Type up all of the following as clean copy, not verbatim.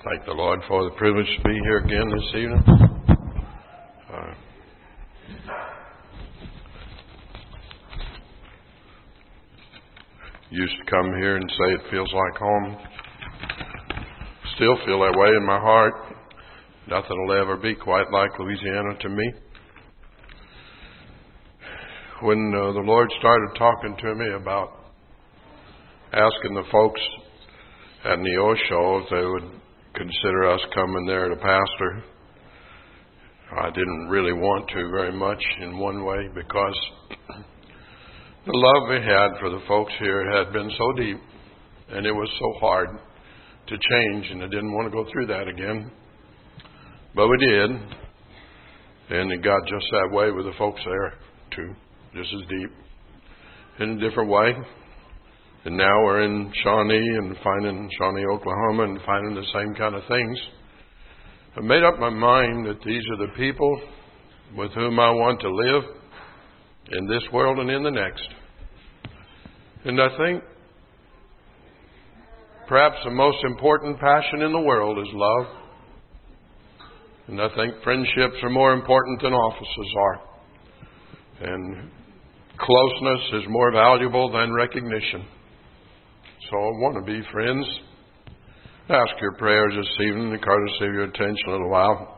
Thank the Lord for the privilege to be here again this evening. Used to come here and say it feels like home. Still feel that way in my heart. Nothing will ever be quite like Louisiana to me. When the Lord started talking to me about asking the folks at Neosho if they would consider us coming there to pastor, I didn't really want to very much in one way, because the love we had for the folks here had been so deep, and it was so hard to change, and I didn't want to go through that again. But we did, and it got just that way with the folks there too, just as deep, in a different way. And now we're in Shawnee and finding Shawnee, Oklahoma, and finding the same kind of things. I made up my mind that these are the people with whom I want to live in this world and in the next. And I think perhaps the most important passion in the world is love. And I think friendships are more important than offices are. And closeness is more valuable than recognition. So I want to be friends. Ask your prayers this evening, the courtesy of your attention a little while.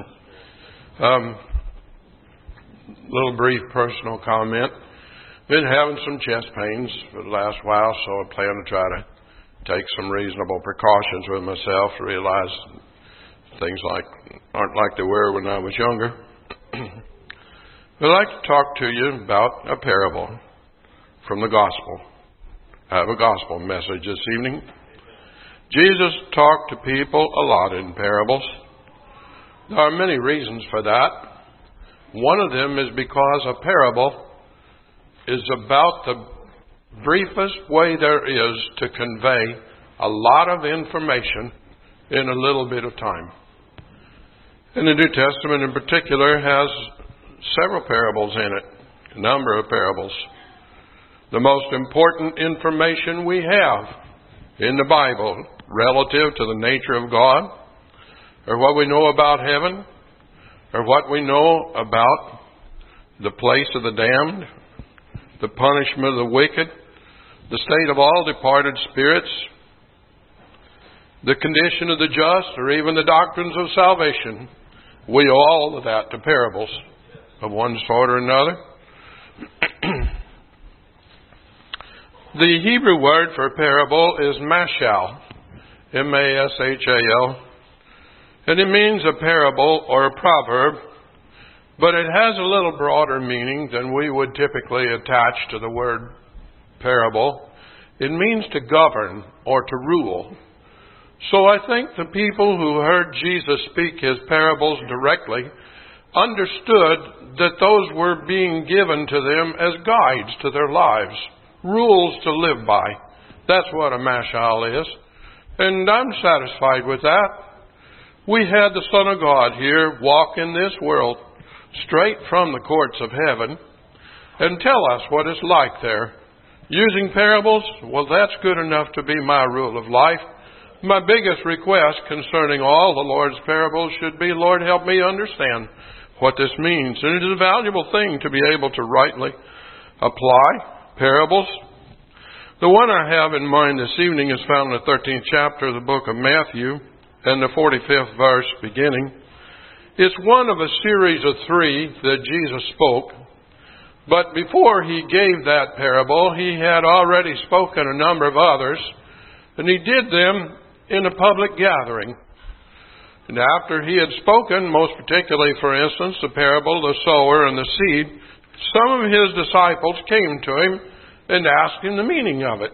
Little brief personal comment. Been having some chest pains for the last while, so I plan to try to take some reasonable precautions with myself to realize things aren't like they were when I was younger. I'd like to talk to you about a parable from the gospel. I have a gospel message this evening. Jesus talked to people a lot in parables. There are many reasons for that. One of them is because a parable is about the briefest way there is to convey a lot of information in a little bit of time. And the New Testament in particular has several parables in it, a number of parables. The most important information we have in the Bible relative to the nature of God, or what we know about heaven, or what we know about the place of the damned, the punishment of the wicked, the state of all departed spirits, the condition of the just, or even the doctrines of salvation. We owe all of that to parables of one sort or another. The Hebrew word for parable is mashal, M-A-S-H-A-L, and it means a parable or a proverb, but it has a little broader meaning than we would typically attach to the word parable. It means to govern or to rule. So I think the people who heard Jesus speak his parables directly understood that those were being given to them as guides to their lives, rules to live by. That's what a mashal is. And I'm satisfied with that. We had the Son of God here walk in this world straight from the courts of heaven and tell us what it's like there. Using parables, well, that's good enough to be my rule of life. My biggest request concerning all the Lord's parables should be, Lord, help me understand what this means. And it is a valuable thing to be able to rightly apply parables. The one I have in mind this evening is found in the 13th chapter of the book of Matthew and the 45th verse beginning. It's one of a series of 3 that Jesus spoke. But before he gave that parable, he had already spoken a number of others, and he did them in a public gathering. And after he had spoken, most particularly, for instance, the parable of the sower and the seed, some of his disciples came to him and asked him the meaning of it.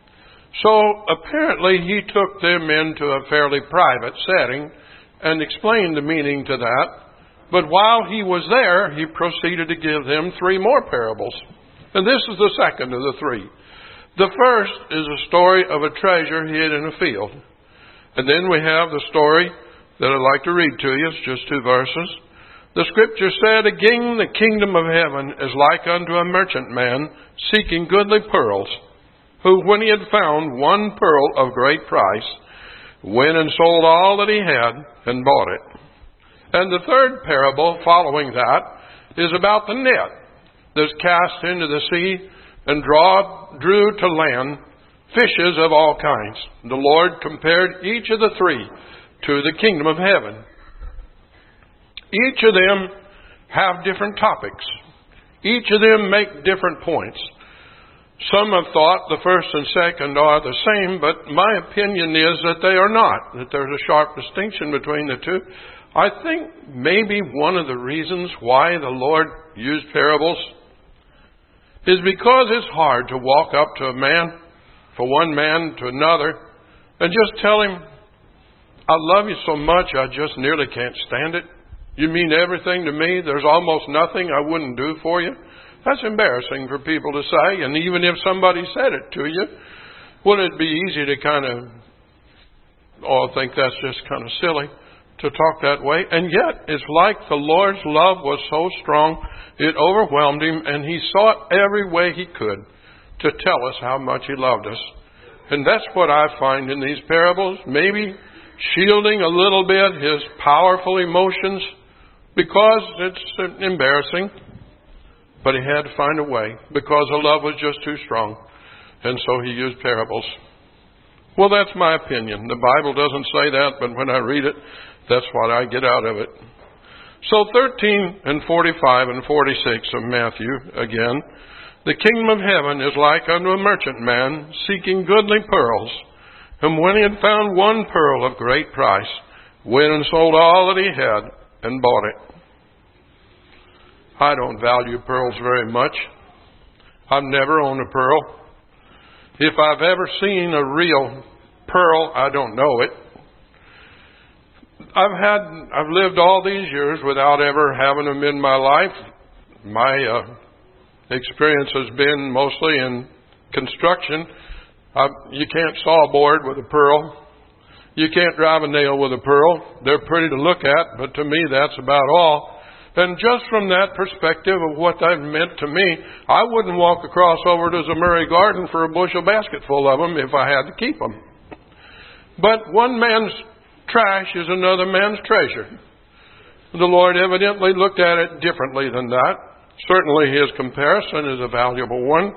So apparently he took them into a fairly private setting and explained the meaning to that. But while he was there, he proceeded to give them 3 more parables. And this is the second of the 3. The first is a story of a treasure hid in a field. And then we have the story that I'd like to read to you. It's just 2 verses. The scripture said, "Again, the kingdom of heaven is like unto a merchant man seeking goodly pearls, who, when he had found one pearl of great price, went and sold all that he had and bought it. And the third parable following that is about the net that's cast into the sea and drew to land fishes of all kinds. The Lord compared each of the three to the kingdom of heaven. Each of them have different topics. Each of them make different points. Some have thought the first and second are the same, but my opinion is that they are not, that there's a sharp distinction between the two. I think maybe one of the reasons why the Lord used parables is because it's hard to walk up to a man, for one man to another, and just tell him, I love you so much I just nearly can't stand it. You mean everything to me. There's almost nothing I wouldn't do for you. That's embarrassing for people to say. And even if somebody said it to you, wouldn't it be easy to kind of, think that's just kind of silly to talk that way? And yet, it's like the Lord's love was so strong, it overwhelmed him, and he sought every way he could to tell us how much he loved us. And that's what I find in these parables, maybe shielding a little bit his powerful emotions, because it's embarrassing. But he had to find a way, because the love was just too strong. And so he used parables. Well, that's my opinion. The Bible doesn't say that, but when I read it, that's what I get out of it. So 13 and 45 and 46 of Matthew, again. The kingdom of heaven is like unto a merchant man seeking goodly pearls. And when he had found one pearl of great price, went and sold all that he had and bought it. I don't value pearls very much. I've never owned a pearl. If I've ever seen a real pearl, I don't know it. I've lived all these years without ever having them in my life. My experience has been mostly in construction. You can't saw a board with a pearl. You can't drive a nail with a pearl. They're pretty to look at, but to me that's about all. And just from that perspective of what that meant to me, I wouldn't walk across over to Zamurray Garden for a bushel basket full of them if I had to keep them. But one man's trash is another man's treasure. The Lord evidently looked at it differently than that. Certainly his comparison is a valuable one.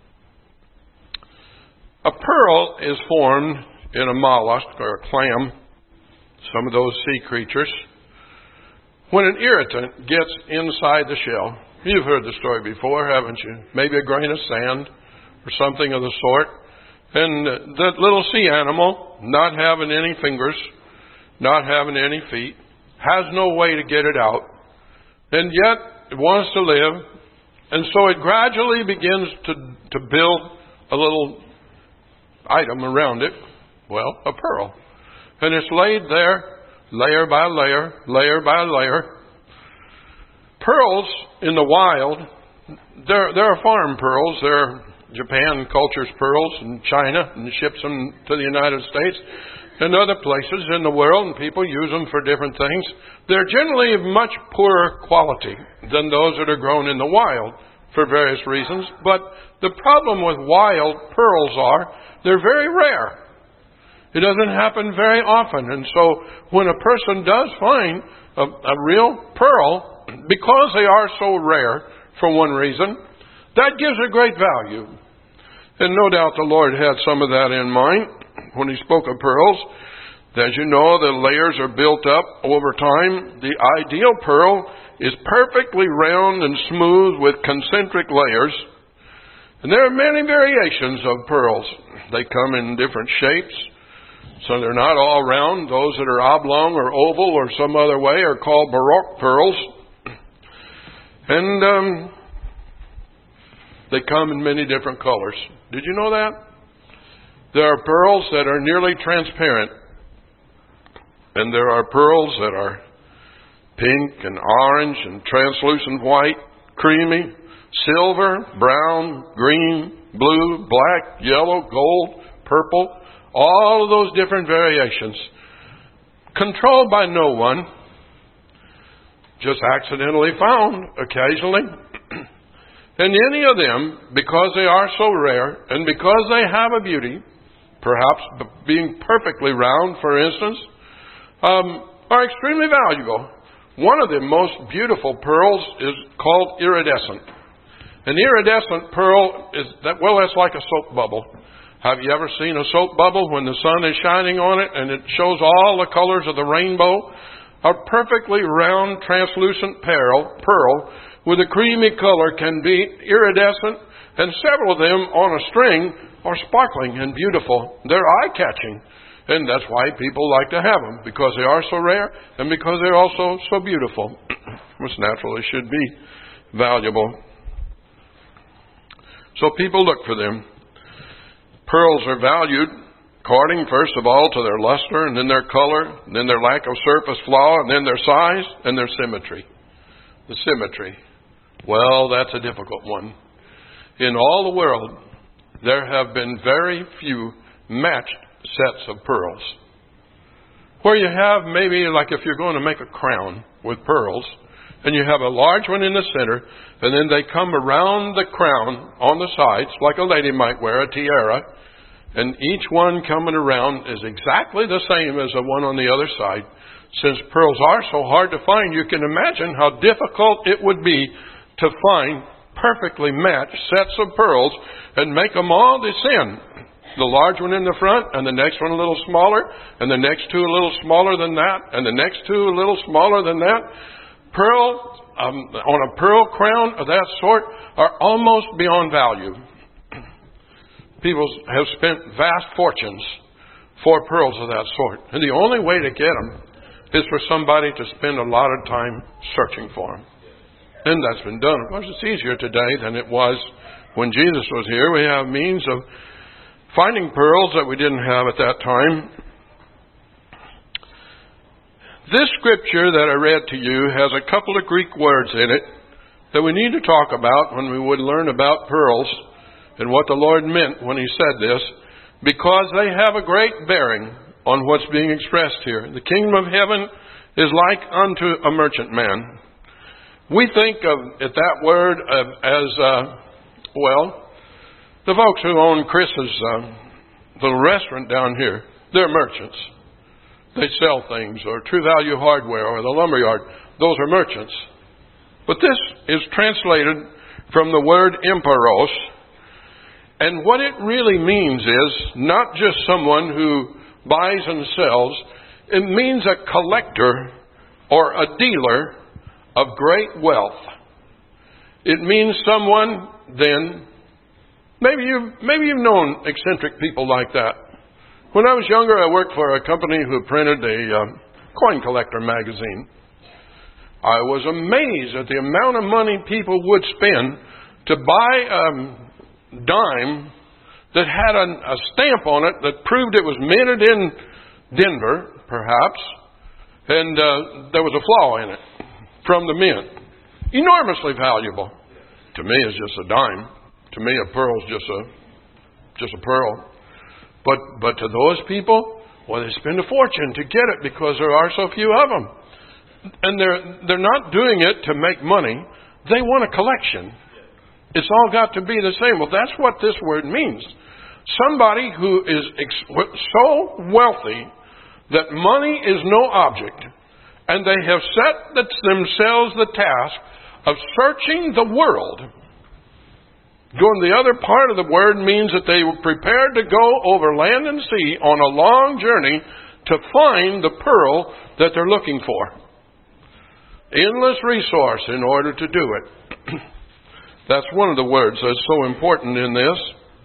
A pearl is formed in a mollusk or a clam, some of those sea creatures, when an irritant gets inside the shell. You've heard the story before, haven't you? Maybe a grain of sand or something of the sort. And that little sea animal, not having any fingers, not having any feet, has no way to get it out. And yet it wants to live. And so it gradually begins to build a little item around it. Well, a pearl. And it's laid there, layer by layer, layer by layer. Pearls in the wild, there are farm pearls. Japan cultures pearls in China and ships them to the United States and other places in the world, and people use them for different things. They're generally of much poorer quality than those that are grown in the wild for various reasons. But the problem with wild pearls are they're very rare. It doesn't happen very often. And so when a person does find a real pearl, because they are so rare for one reason, that gives a great value. And no doubt the Lord had some of that in mind when he spoke of pearls. As you know, the layers are built up over time. The ideal pearl is perfectly round and smooth with concentric layers. And there are many variations of pearls. They come in different shapes. So they're not all round. Those that are oblong or oval or some other way are called baroque pearls. And they come in many different colors. Did you know that? There are pearls that are nearly transparent. And there are pearls that are pink and orange and translucent white, creamy, silver, brown, green, blue, black, yellow, gold, purple. All of those different variations. Controlled by no one. Just accidentally found occasionally. And any of them, because they are so rare and because they have a beauty perhaps being perfectly round, for instance, are extremely valuable. One of the most beautiful pearls is called iridescent. An iridescent pearl that's like a soap bubble. Have you ever seen a soap bubble when the sun is shining on it and it shows all the colors of the rainbow? A perfectly round, translucent pearl with a creamy color can be iridescent, and several of them on a string are sparkling and beautiful. They're eye-catching, and that's why people like to have them, because they are so rare and because they're also so beautiful. Most naturally should be valuable. So people look for them. Pearls are valued according, first of all, to their luster, and then their color, and then their lack of surface flaw, and then their size, and their symmetry. The symmetry. Well, that's a difficult one. In all the world, there have been very few matched sets of pearls. Where you have maybe, like if you're going to make a crown with pearls, and you have a large one in the center, and then they come around the crown on the sides, like a lady might wear a tiara, and each one coming around is exactly the same as the one on the other side. Since pearls are so hard to find, you can imagine how difficult it would be to find perfectly matched sets of pearls and make them all descend. The large one in the front, and the next one a little smaller, and the next two a little smaller than that, and the next two a little smaller than that. Pearls on a pearl crown of that sort are almost beyond value. People have spent vast fortunes for pearls of that sort. And the only way to get them is for somebody to spend a lot of time searching for them. And that's been done. Of course, it's easier today than it was when Jesus was here. We have means of finding pearls that we didn't have at that time. This scripture that I read to you has a couple of Greek words in it that we need to talk about when we would learn about pearls and what the Lord meant when He said this, because they have a great bearing on what's being expressed here. The kingdom of heaven is like unto a merchant man. We think of that word as the folks who own Chris's little restaurant down here, they're merchants. They sell things, or True Value Hardware, or the lumberyard. Those are merchants. But this is translated from the word emperos, and what it really means is not just someone who buys and sells. It means a collector or a dealer of great wealth. It means someone then, maybe you've known eccentric people like that. When I was younger, I worked for a company who printed a coin collector magazine. I was amazed at the amount of money people would spend to buy a dime that had a stamp on it that proved it was minted in Denver, perhaps, and there was a flaw in it from the mint. Enormously valuable. To me, it's just a dime. To me, a pearl's just a pearl. But to those people, well, they spend a fortune to get it because there are so few of them. And they're not doing it to make money. They want a collection. It's all got to be the same. Well, that's what this word means. Somebody who is so wealthy that money is no object, and they have set themselves the task of searching the world. Going the other part of the word means that they were prepared to go over land and sea on a long journey to find the pearl that they're looking for. Endless resource in order to do it. That's one of the words that's so important in this.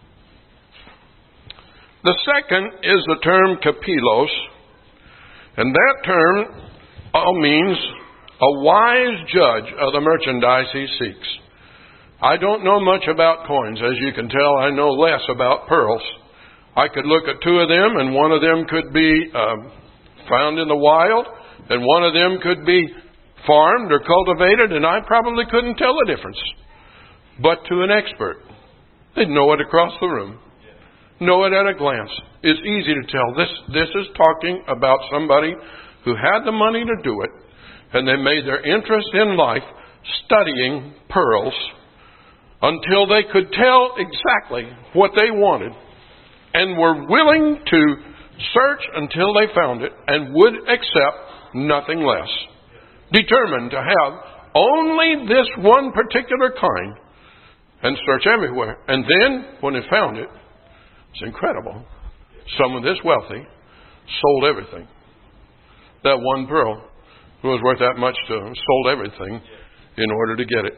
The second is the term kapilos, and that term all means a wise judge of the merchandise he seeks. I don't know much about coins. As you can tell, I know less about pearls. I could look at two of them, and one of them could be found in the wild, and one of them could be farmed or cultivated, and I probably couldn't tell the difference. But to an expert, they'd know it across the room, know it at a glance. It's easy to tell. This is talking about somebody who had the money to do it, and they made their interest in life studying pearls until they could tell exactly what they wanted and were willing to search until they found it and would accept nothing less. Determined to have only this one particular kind and search everywhere. And then, when they found it, it's incredible. Someone this wealthy sold everything. That one pearl was worth that much to him, sold everything in order to get it.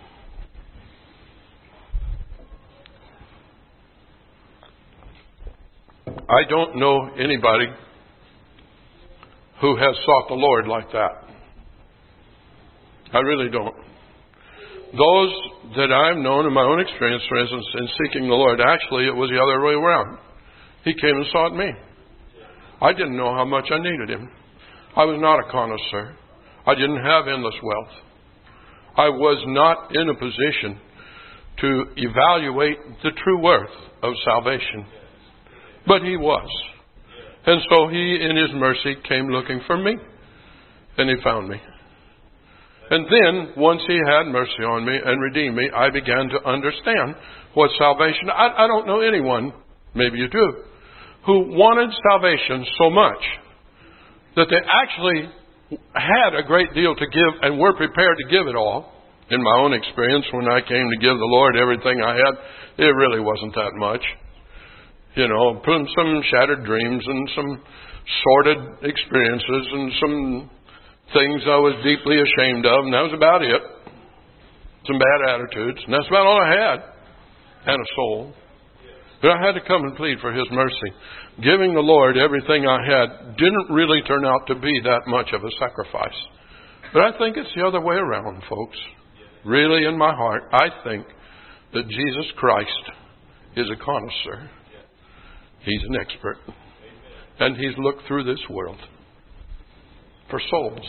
I don't know anybody who has sought the Lord like that. I really don't. Those that I've known in my own experience, for instance, in seeking the Lord, actually it was the other way around. He came and sought me. I didn't know how much I needed Him. I was not a connoisseur. I didn't have endless wealth. I was not in a position to evaluate the true worth of salvation. But He was. And so He, in His mercy, came looking for me. And He found me. And then, once He had mercy on me and redeemed me, I began to understand what salvation... I don't know anyone, maybe you do, who wanted salvation so much that they actually had a great deal to give and were prepared to give it all. In my own experience, when I came to give the Lord everything I had, it really wasn't that much. You know, some shattered dreams and some sordid experiences and some things I was deeply ashamed of, and that was about it. Some bad attitudes, and that's about all I had. And a soul. But I had to come and plead for His mercy. Giving the Lord everything I had didn't really turn out to be that much of a sacrifice. But I think it's the other way around, folks. Really, in my heart, I think that Jesus Christ is a connoisseur. He's an expert. And He's looked through this world for souls.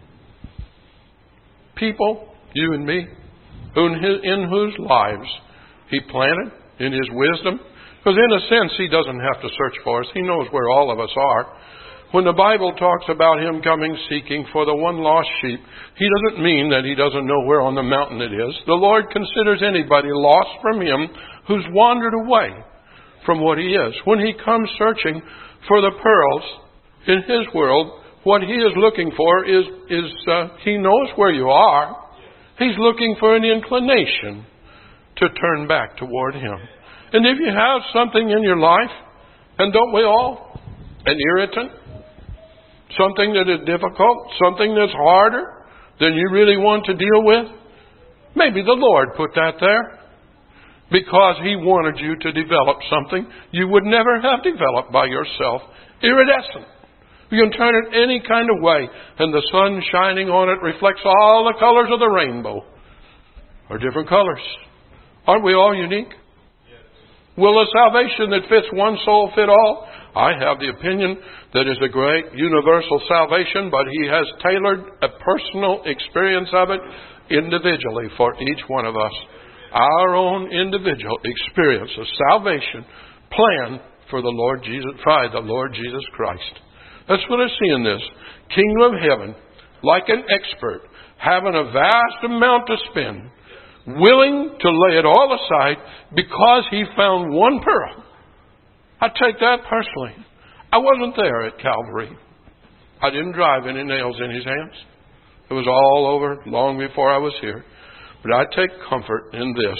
People, you and me, in whose lives He planted in His wisdom. Because in a sense, He doesn't have to search for us. He knows where all of us are. When the Bible talks about Him coming seeking for the one lost sheep, He doesn't mean that He doesn't know where on the mountain it is. The Lord considers anybody lost from Him who's wandered away from what He is. When He comes searching for the pearls in His world, what He is looking for is He knows where you are. He's looking for an inclination to turn back toward Him. And if you have something in your life, and don't we all, an irritant, something that is difficult, something that's harder than you really want to deal with, maybe the Lord put that there because He wanted you to develop something you would never have developed by yourself. Iridescent. You can turn it any kind of way, and the sun shining on it reflects all the colors of the rainbow, or different colors. Aren't we all unique? Will a salvation that fits one soul fit all? I have the opinion that is a great universal salvation, but He has tailored a personal experience of it individually for each one of us. Our own individual experience of salvation planned for the Lord Jesus, by the Lord Jesus Christ. That's what I see in this. Kingdom of heaven, like an expert, having a vast amount to spend, willing to lay it all aside because he found one pearl. I take that personally. I wasn't there at Calvary. I didn't drive any nails in His hands. It was all over long before I was here. But I take comfort in this,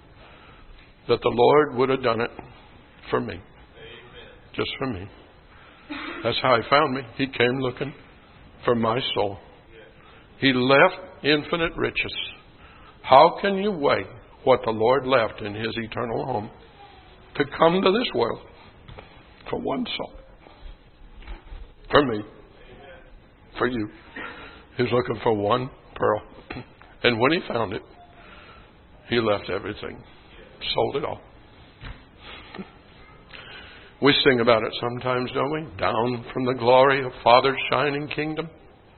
that the Lord would have done it for me. Amen. Just for me. That's how He found me. He came looking for my soul. He left infinite riches. How can you weigh what the Lord left in His eternal home to come to this world for one soul? For me. For you. He's looking for one pearl. And when He found it, He left everything. Sold it all. We sing about it sometimes, don't we? Down from the glory of Father's shining kingdom,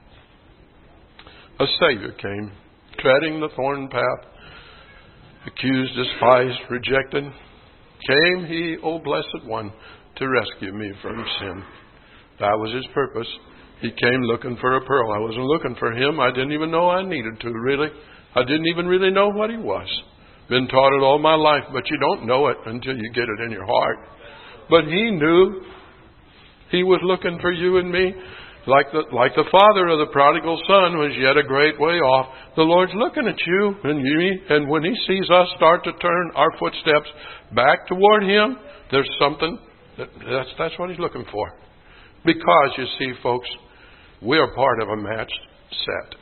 a Savior came, treading the thorn path, accused, despised, rejected. Came He, O Blessed One, to rescue me from sin. That was His purpose. He came looking for a pearl. I wasn't looking for Him. I didn't even know I needed to, really. I didn't even really know what He was. Been taught it all my life, but you don't know it until you get it in your heart. But He knew He was looking for you and me. Like the father of the prodigal son was yet a great way off. The Lord's looking at you and me, and when He sees us start to turn our footsteps back toward Him, there's something that's what He's looking for. Because you see, folks, we are part of a matched set.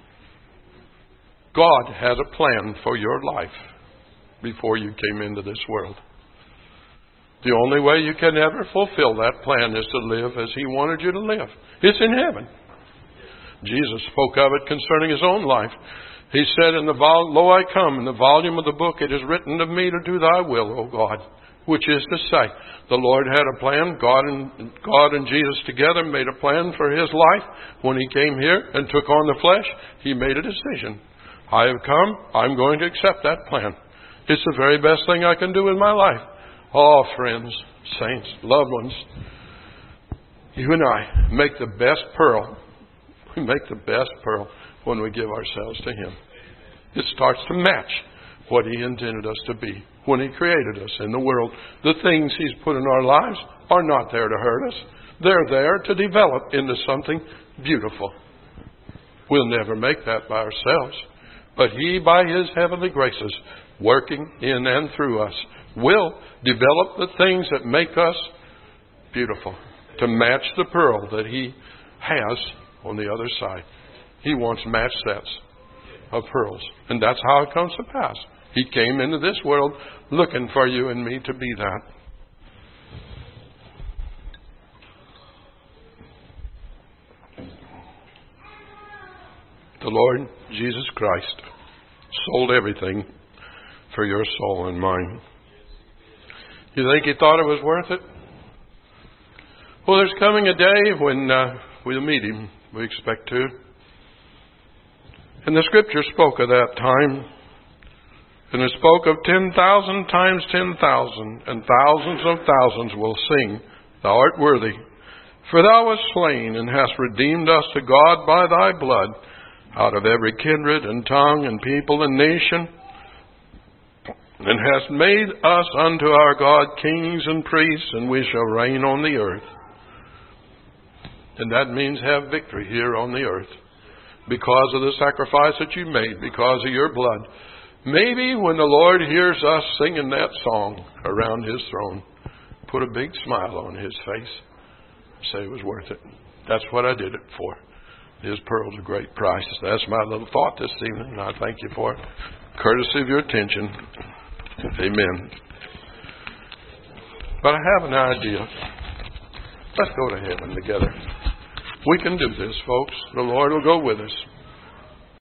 God had a plan for your life before you came into this world. The only way you can ever fulfill that plan is to live as He wanted you to live. It's in heaven. Jesus spoke of it concerning His own life. He said, Lo, I come, in the volume of the book it is written of me to do Thy will, O God. Which is to say, the Lord had a plan. God and Jesus together made a plan for His life. When He came here and took on the flesh, He made a decision. I have come. I'm going to accept that plan. It's the very best thing I can do in my life. Oh, friends, saints, loved ones, you and I make the best pearl. We make the best pearl when we give ourselves to Him. It starts to match what He intended us to be when He created us in the world. The things He's put in our lives are not there to hurt us. They're there to develop into something beautiful. We'll never make that by ourselves. But He, by His heavenly graces, working in and through us, will develop the things that make us beautiful to match the pearl that He has on the other side. He wants match sets of pearls. And that's how it comes to pass. He came into this world looking for you and me to be that. The Lord Jesus Christ sold everything for your soul and mine. You think He thought it was worth it? Well, there's coming a day when we'll meet Him. We expect to. And the Scripture spoke of that time. And it spoke of 10,000 times 10,000, and thousands of thousands will sing, Thou art worthy. For Thou wast slain, and hast redeemed us to God by Thy blood, out of every kindred and tongue and people and nation, and hast made us unto our God kings and priests, and we shall reign on the earth. And that means have victory here on the earth because of the sacrifice that you made, because of your blood. Maybe when the Lord hears us singing that song around His throne, put a big smile on His face, say it was worth it. That's what I did it for. His pearl's a great price. That's my little thought this evening, and I thank you for it. Courtesy of your attention. Amen. But I have an idea. Let's go to heaven together. We can do this, folks. The Lord will go with us.